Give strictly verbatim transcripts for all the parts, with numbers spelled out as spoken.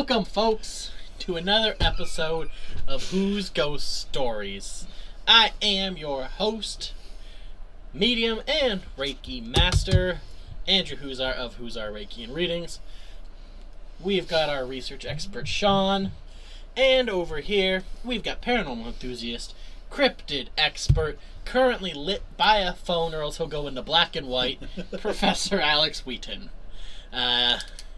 Welcome, folks, to another episode of Who's Ghost Stories. I am your host, medium and Reiki master, Andrew Huzar of Huzar Reiki and Readings. We've got our research expert, Sean, and over here, we've got paranormal enthusiast, cryptid expert, currently lit by a phone or else he'll go into black and white, Professor Alex Wheaton. Uh...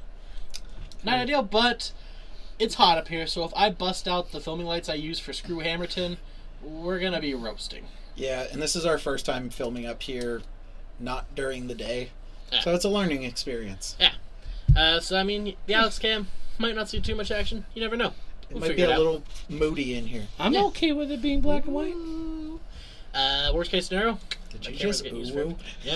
Not ideal, but it's hot up here, so if I bust out the filming lights I use for Screw Hammerton, we're going to be roasting. Yeah, and this is our first time filming up here, not during the day. Yeah. So it's a learning experience. Yeah. Uh, so, I mean, the Alex cam might not see too much action. You never know. It We'll might be a it little moody in here. I'm Yeah. okay with it being black and white. Uh, worst case scenario? Did my you camera's just getting used ooh,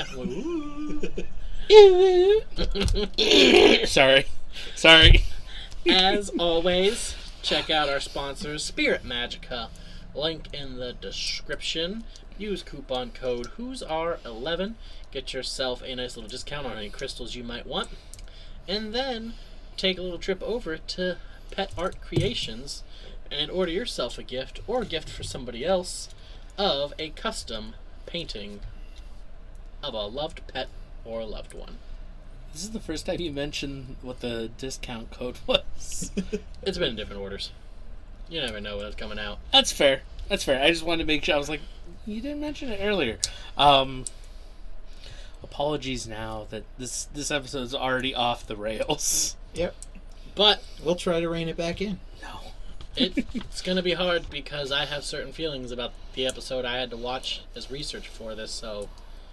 for- ooh? Yeah. Sorry. Sorry. As always, check out our sponsors, Spirit Magica. Link in the description. Use coupon code Who's R eleven. Get yourself a nice little discount on any crystals you might want. And then take a little trip over to Pet Art Creations and order yourself a gift or a gift for somebody else of a custom painting of a loved pet or loved one. This is the first time you mentioned what the discount code was. It's been in different orders. You never know when it's coming out. That's fair. That's fair. I just wanted to make sure. I was like, you didn't mention it earlier. Um, apologies now that this this episode is already off the rails. Yep. But We'll try to rein it back in. No. it, it's going to be hard because I have certain feelings about the episode I had to watch as research for this, so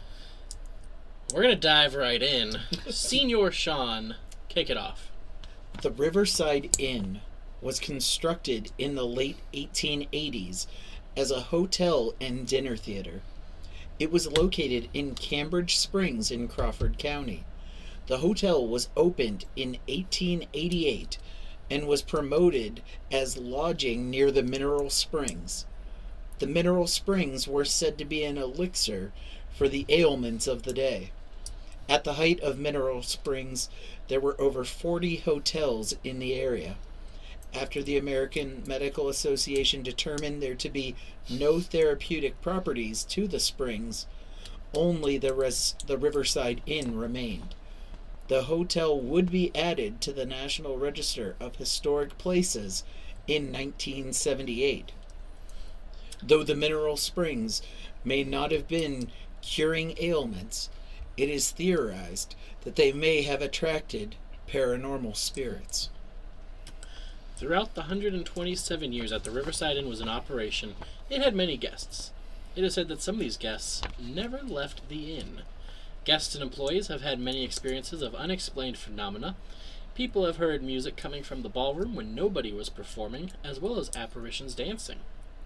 we're going to dive right in. Senior Sean, kick it off. The Riverside Inn was constructed in the late eighteen eighties as a hotel and dinner theater. It was located in Cambridge Springs in Crawford County. The hotel was opened in eighteen eighty-eight and was promoted as lodging near the mineral springs. The mineral springs were said to be an elixir for the ailments of the day. At the height of Mineral Springs, there were over forty hotels in the area. After the American Medical Association determined there to be no therapeutic properties to the springs, only the, res- the Riverside Inn remained. The hotel would be added to the National Register of Historic Places in nineteen seventy-eight. Though the Mineral Springs may not have been curing ailments, it is theorized that they may have attracted paranormal spirits. Throughout the one hundred twenty-seven years that the Riverside Inn was in operation, it had many guests. It is said that some of these guests never left the inn. Guests and employees have had many experiences of unexplained phenomena. People have heard music coming from the ballroom when nobody was performing, as well as apparitions dancing.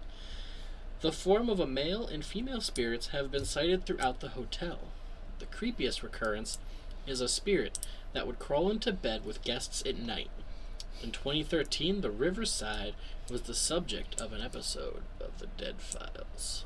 The form of a male and female spirits have been sighted throughout the hotel. The creepiest recurrence is a spirit that would crawl into bed with guests at night. In twenty thirteen, the Riverside was the subject of an episode of The Dead Files.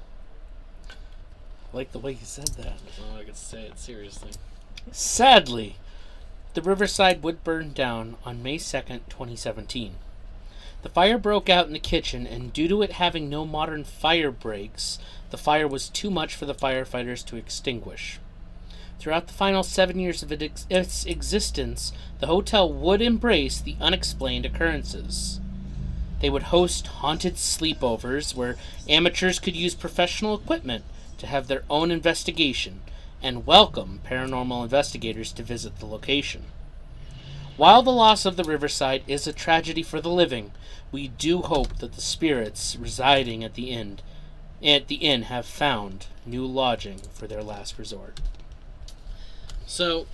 I like the way you said that. Oh, I could say it seriously. Sadly, the Riverside would burn down on May second, twenty seventeen. The fire broke out in the kitchen, and due to it having no modern fire breaks, the fire was too much for the firefighters to extinguish. Throughout the final seven years of its existence, the hotel would embrace the unexplained occurrences. They would host haunted sleepovers where amateurs could use professional equipment to have their own investigation and welcome paranormal investigators to visit the location. While the loss of the Riverside is a tragedy for the living, we do hope that the spirits residing at the inn, at the inn have found new lodging for their last resort. So,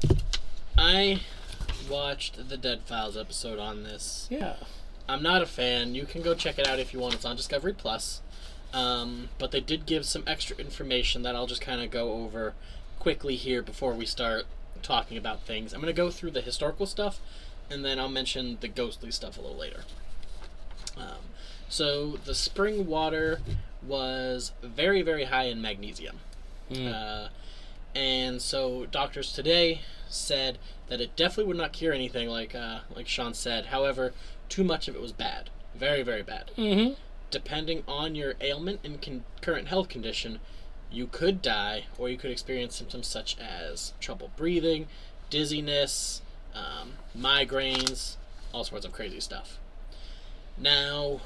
I watched the Dead Files episode on this. Yeah. I'm not a fan. You can go check it out if you want. It's on Discovery Plus. Um, but they did give some extra information that I'll just kind of go over quickly here before we start talking about things. I'm going to go through the historical stuff, and then I'll mention the ghostly stuff a little later. Um, so, the spring water was very, very high in magnesium. Mm. Uh, and so doctors today said that it definitely would not cure anything, like uh, like Sean said. However, too much of it was bad, very very bad. Mm-hmm. Depending on your ailment and con- current health condition, you could die, or you could experience symptoms such as trouble breathing, dizziness, um, migraines, all sorts of crazy stuff. Now,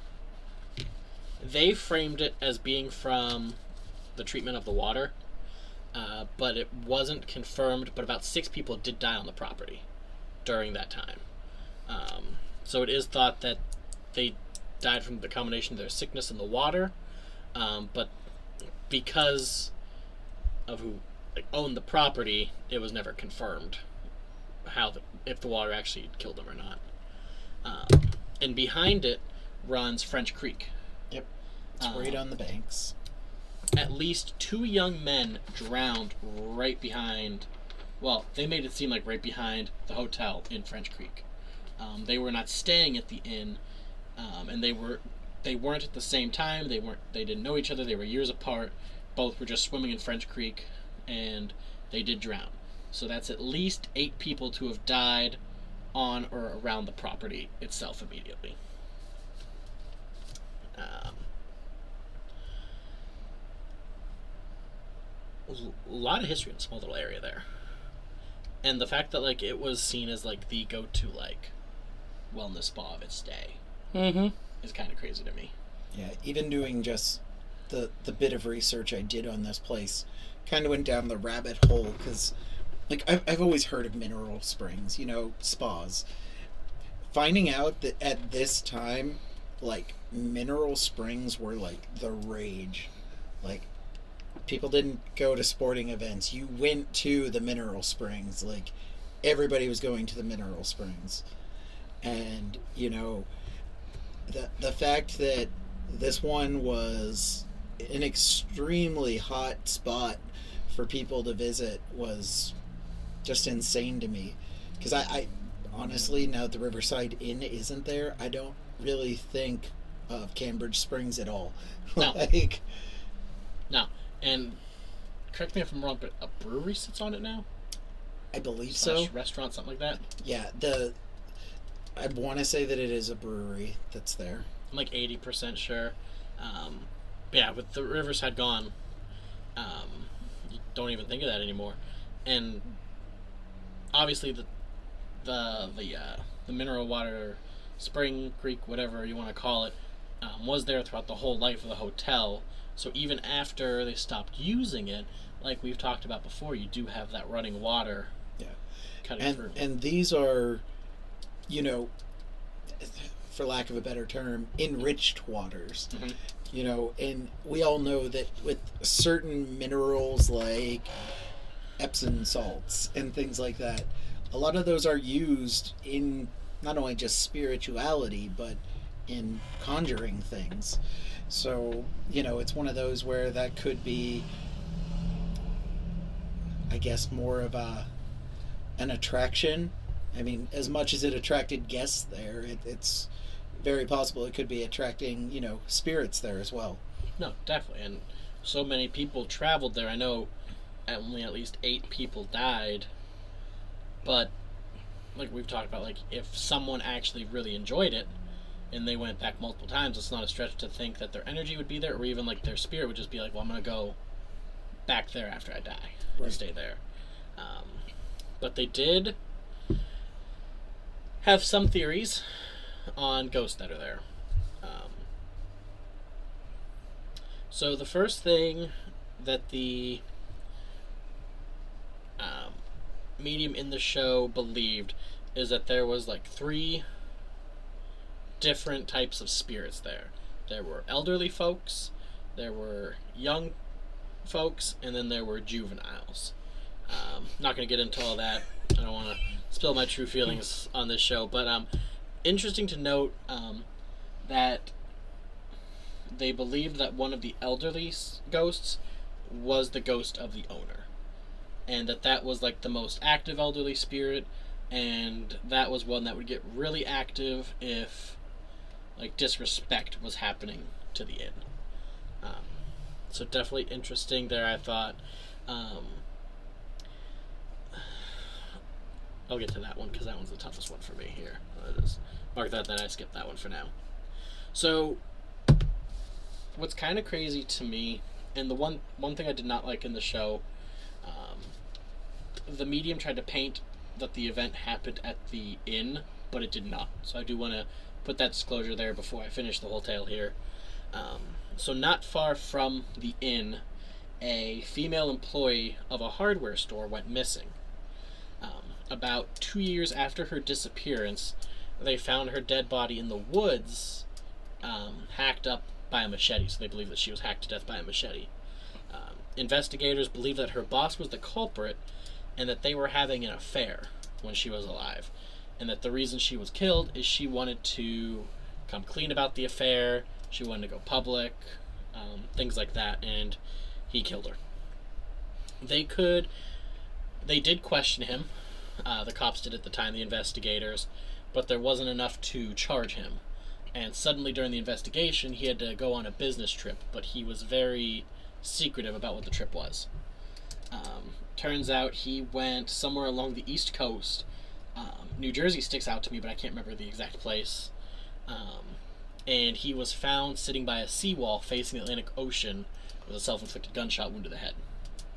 they framed it as being from the treatment of the water, uh, but it wasn't confirmed, but about six people did die on the property during that time. Um, so it is thought that they died from the combination of their sickness and the water, um, but because of who like, owned the property, it was never confirmed how the, if the water actually killed them or not. Um, and behind it runs French Creek. Yep. It's Um, right on the banks. At least two young men drowned right behind. Well, they made it seem like right behind the hotel in French Creek. Um, they were not staying at the inn, um, and they were they weren't at the same time. They weren't. They didn't know each other. They were years apart. Both were just swimming in French Creek, and they did drown. So that's at least eight people to have died on or around the property itself immediately. Um, a lot of history in a small little area there, and the fact that like it was seen as like the go-to like wellness spa of its day Mm-hmm. is kind of crazy to me. Yeah, even doing just the the bit of research I did on this place, kind of went down the rabbit hole because, like, I've I've always heard of mineral springs, you know, spas. Finding out that at this time, like, mineral springs were like the rage, like. People didn't go to sporting events. You went to the mineral springs. Like, everybody was going to the mineral springs. And, you know, the the fact that this one was an extremely hot spot for people to visit was just insane to me. Because I, I, honestly, now that the Riverside Inn isn't there, I don't really think of Cambridge Springs at all. No. like, No. And correct me if I'm wrong, but a brewery sits on it now? I believe Slash so. restaurant, something like that? Yeah, the I want to say that it is a brewery that's there. I'm like eighty percent sure. Um, but yeah, with the Riverside gone, um, you don't even think of that anymore. And obviously the the the, uh, the mineral water spring, creek, whatever you want to call it, um, was there throughout the whole life of the hotel. So even after they stopped using it, like we've talked about before, you do have that running water Yeah. cutting And through. and these are, you know, for lack of a better term, enriched waters. Mhm. You know, and we all know that with certain minerals like Epsom salts and things like that, a lot of those are used in not only just spirituality, but in conjuring things. So, you know, it's one of those where that could be, I guess, more of a an attraction. I mean, as much as it attracted guests there, it, it's very possible it could be attracting, you know, spirits there as well. No, definitely. And so many people traveled there. I know only at least eight people died. But, like we've talked about, like, if someone actually really enjoyed it and they went back multiple times, it's not a stretch to think that their energy would be there, or even, like, their spirit would just be like, well, I'm going to go back there after I die Right. and stay there. Um, but they did have some theories on ghosts that are there. Um, so the first thing that the um, medium in the show believed is that there was like three different types of spirits there. There were elderly folks, there were young folks, and then there were juveniles. Um, not going to get into all that. I don't want to spill my true feelings on this show, but um, interesting to note um, that they believed that one of the elderly s- ghosts was the ghost of the owner, and that that was like the most active elderly spirit, and that was one that would get really active if like disrespect was happening to the inn. Um, so definitely interesting there, I thought. Um, I'll get to that one because that one's the toughest one for me here. I'll just mark that, then I skip that one for now. So, what's kind of crazy to me, and the one one thing I did not like in the show, um, the medium tried to paint that the event happened at the inn, but it did not. So I do want to put that disclosure there before I finish the whole tale here. Um, so not far from the inn, a female employee of a hardware store went missing. Um, about two years after her disappearance, they found her dead body in the woods, um, hacked up by a machete. So they believe that she was hacked to death by a machete. Um, investigators believe that her boss was the culprit and that they were having an affair when she was alive. And that the reason she was killed is she wanted to come clean about the affair, she wanted to go public, um, things like that, and he killed her. They could, they did question him, uh, the cops did at the time, the investigators, but there wasn't enough to charge him. And suddenly during the investigation, he had to go on a business trip, but he was very secretive about what the trip was. Um, turns out he went somewhere along the East Coast. Um, New Jersey sticks out to me, but I can't remember the exact place. Um, and he was found sitting by a seawall facing the Atlantic Ocean with a self-inflicted gunshot wound to the head.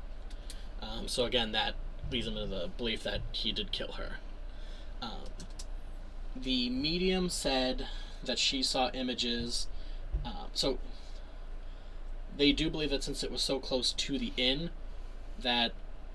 Um, so again, that leads him to the belief that he did kill her. Um, the medium said that she saw images. Uh, so they do believe that since it was so close to the inn, that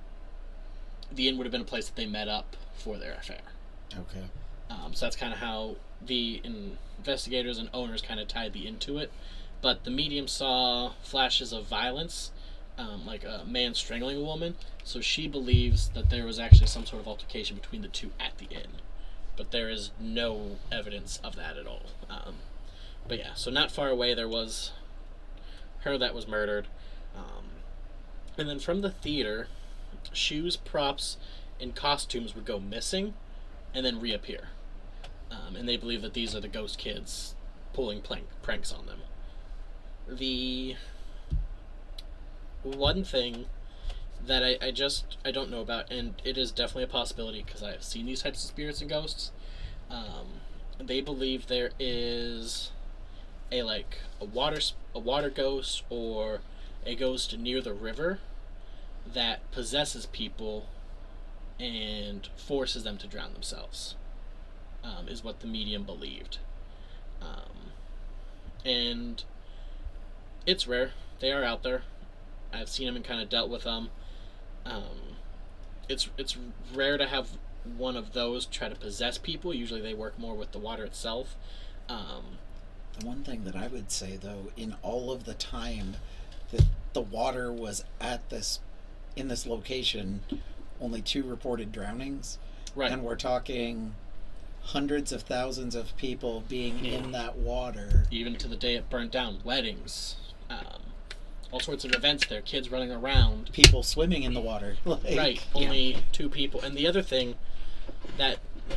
the inn would have been a place that they met up for their affair. Okay. Um, so that's kind of how the investigators and owners kind of tied the inn to it. But the medium saw flashes of violence, um, like a man strangling a woman, so she believes that there was actually some sort of altercation between the two at the inn. But there is no evidence of that at all. Um, but yeah, so not far away there was her that was murdered. Um, and then from the theater, shoes, props, and costumes would go missing and then reappear. Um, and they believe that these are the ghost kids pulling plank, pranks on them. The one thing that I, I just I don't know about, and it is definitely a possibility because I have seen these types of spirits and ghosts, um, they believe there is a like a water a water ghost or a ghost near the river that possesses people and forces them to drown themselves, um, is what the medium believed. Um, and it's rare. They are out there. I've seen them and kind of dealt with them. Um, it's it's rare to have one of those try to possess people. Usually they work more with the water itself. Um, the one thing that I would say, though, in all of the time that the water was at this in this location, only two reported drownings. Right. And we're talking hundreds of thousands of people being yeah. in that water. Even to the day it burnt down. Weddings. Um, all sorts of events there. Kids running around. People swimming in the water. Like, right. Only yeah. two people. And the other thing that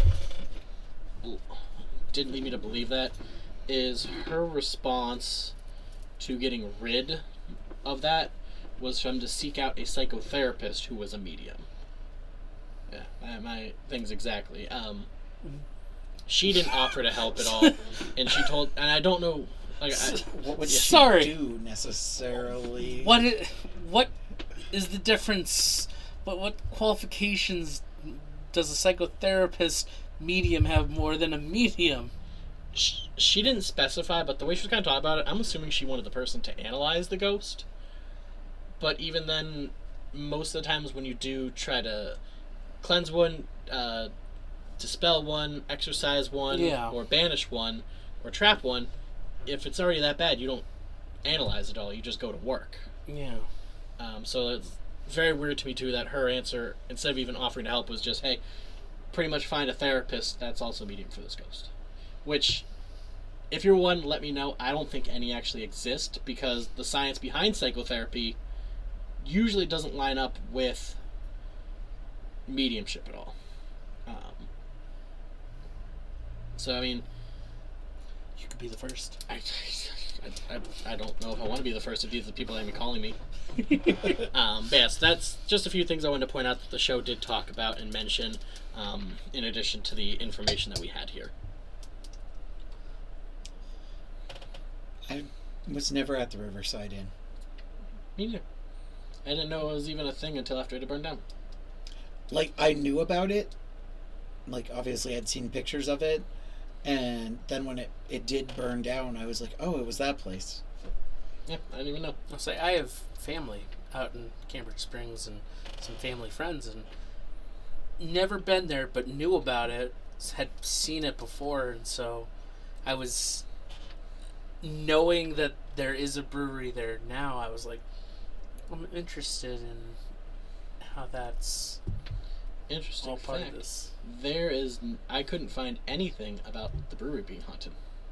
didn't lead me to believe that is her response to getting rid of that was for him to seek out a psychotherapist who was a medium. Yeah, my, my things exactly. Um, she didn't offer to help at all, and she told, and I don't know, like, I, what would Sorry. she do necessarily? What is, what is the difference? What what qualifications does a psychotherapist medium have more than a medium? She, she didn't specify, but the way she was kind of talking about it, I'm assuming she wanted the person to analyze the ghost. But even then, most of the times when you do try to cleanse one, uh, dispel one, exorcise one, yeah. or banish one, or trap one, if it's already that bad, you don't analyze it all. You just go to work. Yeah. Um, so it's very weird to me, too, that her answer, instead of even offering to help, was just, hey, pretty much find a therapist that's also medium for this ghost. Which, if you're one, let me know. I don't think any actually exist, because the science behind psychotherapy usually doesn't line up with mediumship at all. Um, so, I mean... You could be the first. I, I, I, I don't know if I want to be the first if these are the people that are calling me. um, but yes, that's just a few things I wanted to point out that the show did talk about and mention. um, in addition to the information that we had here. I was never at the Riverside Inn. Me neither. I didn't know it was even a thing until after it had burned down. Like, I knew about it. Like, obviously I'd seen pictures of it. And then when it, it did burn down, I was like, oh, it was that place. Yeah, I didn't even know. I'll say I have family out in Cambridge Springs and some family friends, and never been there, but knew about it, had seen it before, and so I was knowing that there is a brewery there now. I was like, I'm interested in how that's Interesting all part fact. of this. There is, I couldn't find anything about the brewery being haunted.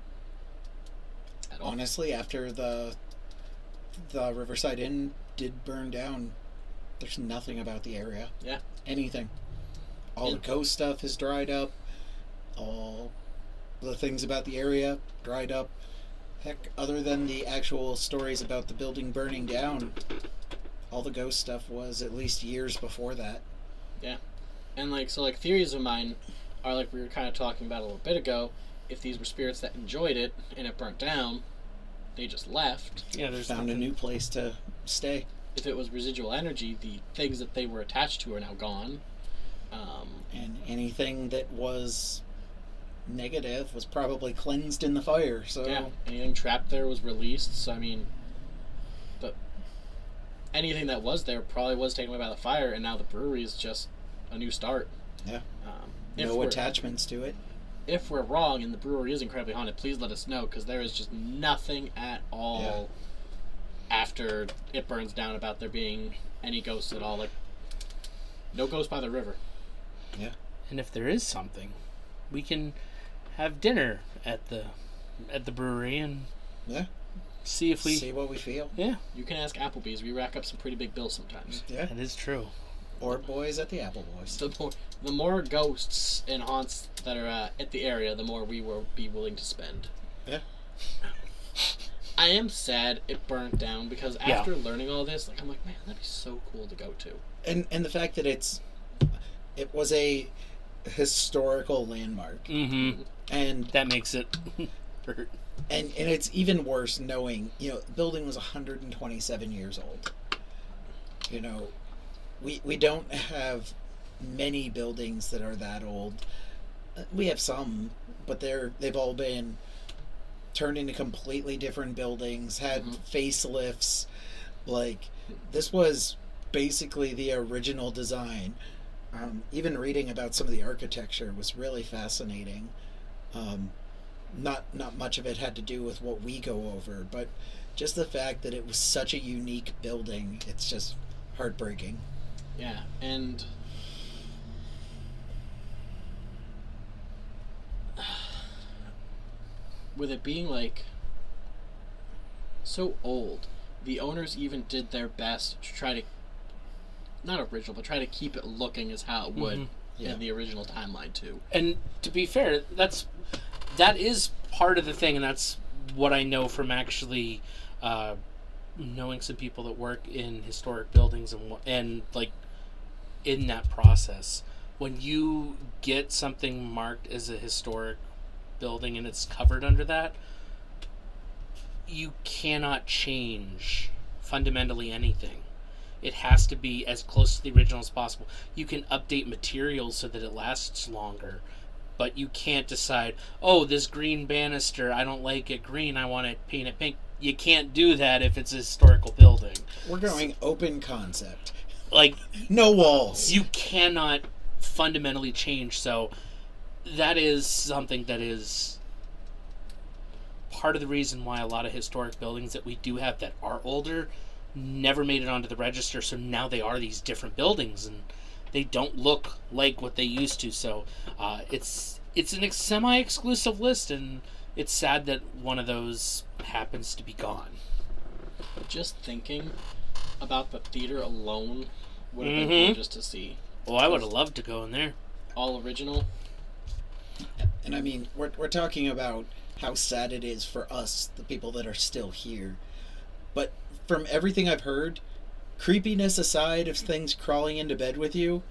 At all. Honestly, after the the Riverside Inn did burn down, there's nothing about the area. Yeah. Anything. All Yeah. the ghost stuff has dried up. All the things about the area dried up. Heck, other than the actual stories about the building burning down, all the ghost stuff was at least years before that. Yeah. And like, so like theories of mine are like we were kind of talking about a little bit ago. If these were spirits that enjoyed it and it burnt down, they just left. Yeah, there's Found a nothing- new place to stay. If it was residual energy, the things that they were attached to are now gone. Um, And anything that was negative was probably cleansed in the fire. So yeah, anything trapped there was released. So I mean, but anything that was there probably was taken away by the fire, and now the brewery is just a new start. Yeah. Um, if no we're- attachments to it. If we're wrong and the brewery is incredibly haunted, please let us know, because there is just nothing at all after it burns down about there being any ghosts at all. Like, no ghosts by the river. Yeah. And if there is something, we can have dinner at the at the brewery and Yeah. see if we. See what we feel. Yeah, You can ask Applebee's. We rack up some pretty big bills sometimes. Yeah. that is true. Or boys at the Apple Boys. The more, the more ghosts and haunts that are uh, at the area, the more we will be willing to spend. Yeah. I am sad it burnt down, because Yeah. after learning all this, like I'm like, man, that'd be so cool to go to. And and the fact that it's it was a historical landmark. Mm-hmm. And That makes it hurt. and and it's even worse knowing, you know, the building was one hundred twenty-seven years old. You know, we we don't have many buildings that are that old. Uh, We have some, but they're they've all been turned into completely different buildings, had Mhm. facelifts. Like, this was basically the original design. Um, even reading about some of the architecture was really fascinating. Um, not not much of it had to do with what we go over, but just the fact that it was such a unique building, it's just heartbreaking. Yeah, and with it being like so old, the owners even did their best to try to, not original, but try to keep it looking as how it would Mhm. Yeah. in the original timeline too. And to be fair, that's that is part of the thing, and that's what I know from actually uh, knowing some people that work in historic buildings and wha- and like in that process. When you get something marked as a historic building and it's covered under that, you cannot change fundamentally anything. It has to be as close to the original as possible. You can update materials so that it lasts longer, but you can't decide, oh, this green banister, I don't like it green, I want to paint it pink. You can't do that if it's a historical building. We're going open concept. Like, No walls. you cannot fundamentally change, so that is something that is part of the reason why a lot of historic buildings that we do have that are older never made it onto the register, so now they are these different buildings and they don't look like what they used to. So uh, it's it's an ex- semi-exclusive list, and it's sad that one of those happens to be gone. Just thinking about the theater alone would have been Mhm. gorgeous to see. Well, I would have loved to go in there. All original. And I mean, we're, we're talking about how sad it is for us, the people that are still here. But from everything I've heard, creepiness aside of things crawling into bed with you,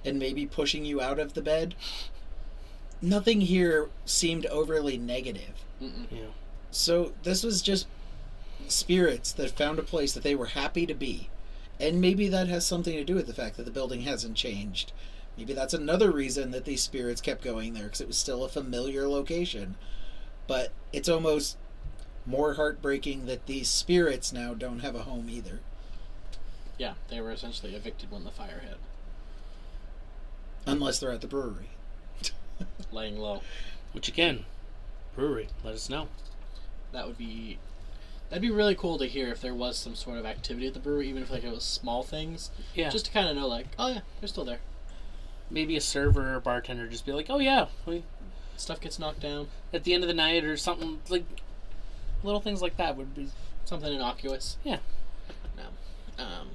and maybe pushing you out of the bed. Nothing here seemed overly negative. Mm-mm. Yeah. So this was just spirits that found a place that they were happy to be. And maybe that has something to do with the fact that the building hasn't changed. Maybe that's another reason that these spirits kept going there, because it was still a familiar location. But it's almost more heartbreaking that these spirits now don't have a home either. Yeah, they were essentially evicted when the fire hit. Unless they're at the brewery. Laying low. Which again, brewery, let us know. That would be... That'd be really cool to hear if there was some sort of activity at the brewery, even if like it was small things. Yeah. Just to kind of know, like, oh yeah, they're still there. Maybe a server or bartender just be like, oh yeah, we, Stuff gets knocked down. at the end of the night or something, like little things like that would be. Something innocuous. Yeah. No. Um,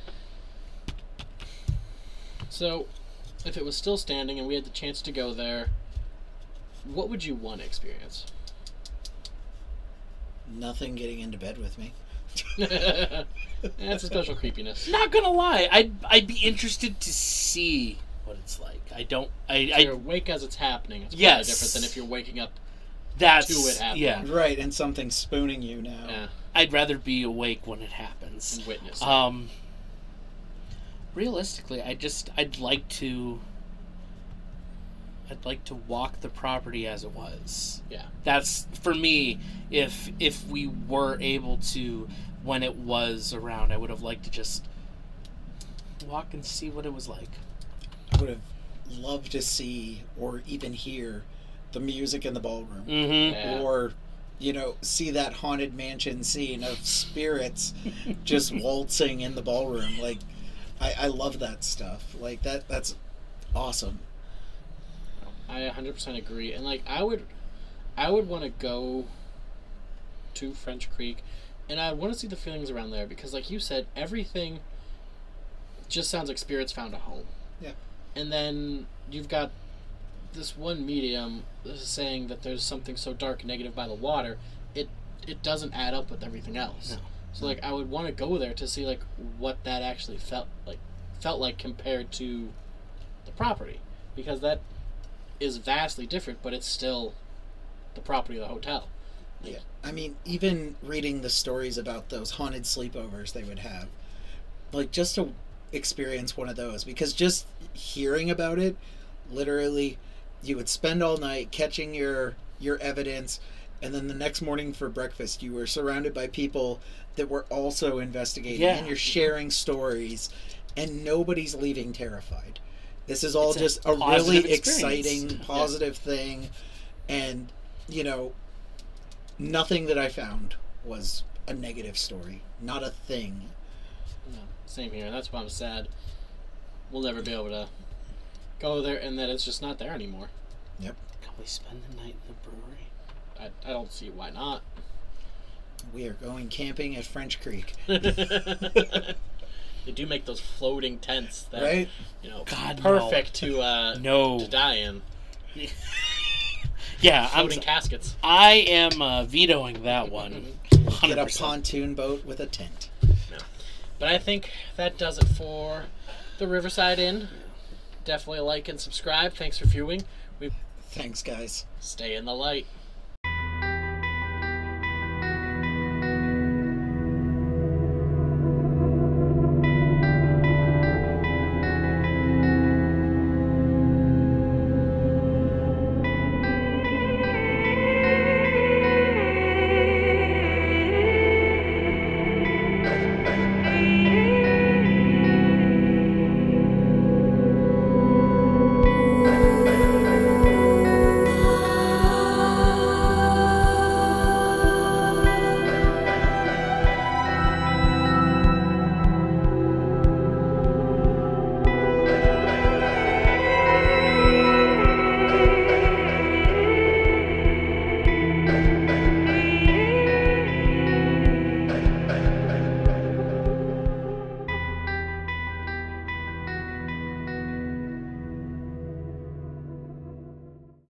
so, if it was still standing and we had the chance to go there, what would you want to experience? Nothing getting into bed with me. That's a special creepiness. Not gonna lie, I'd I'd be interested to see what it's like. I don't. I. If I you're awake as it's happening. It's Yes. probably different than if you're waking up. that's to it happening. yeah. Right, and something's spooning you now. Yeah, I'd rather be awake when it happens. and witness it. Um. Realistically, I just I'd like to. I'd like to walk the property as it was. Yeah. That's for me. If if we were able to, when it was around, I would have liked to just walk and see what it was like. I would have loved to see or even hear the music in the ballroom. Mm-hmm. Yeah. Or, you know, see that haunted mansion scene of spirits just waltzing in the ballroom. Like, I, I love that stuff. Like, that that's awesome. I one hundred percent agree. And like I would I would want to go to French Creek and I want to see the feelings around there because like you said everything just sounds like spirits found a home. Yeah. And then you've got this one medium saying that there's something so dark and negative by the water. It it doesn't add up with everything else. No. So like I would want to go there to see like what that actually felt like felt like compared to the property because that is vastly different, but it's still the property of the hotel. Like, Yeah. I mean, even reading the stories about those haunted sleepovers they would have, like, just to experience one of those, because just hearing about it, literally, you would spend all night catching your your evidence, and then the next morning for breakfast, you were surrounded by people that were also investigating, Yeah. and you're sharing stories, and nobody's leaving terrified. This is all It's a just a positive really experience. exciting, positive thing, and, you know, nothing that I found was a negative story. Not a thing. no, same here. That's why I'm sad. We'll never be able to go there, and that it's just not there anymore. Yep. Can we spend the night in the brewery? I, I don't see why not. We are going camping at French Creek. They do make those floating tents that Right? you know God, perfect to uh, No. to die in. Yeah, I'm. Floating caskets. I am uh, vetoing that one. one hundred Get a percent. pontoon boat with a tent. But I think that does it for the Riverside Inn. Definitely like and subscribe. Thanks for viewing. We Thanks, guys. stay in the light.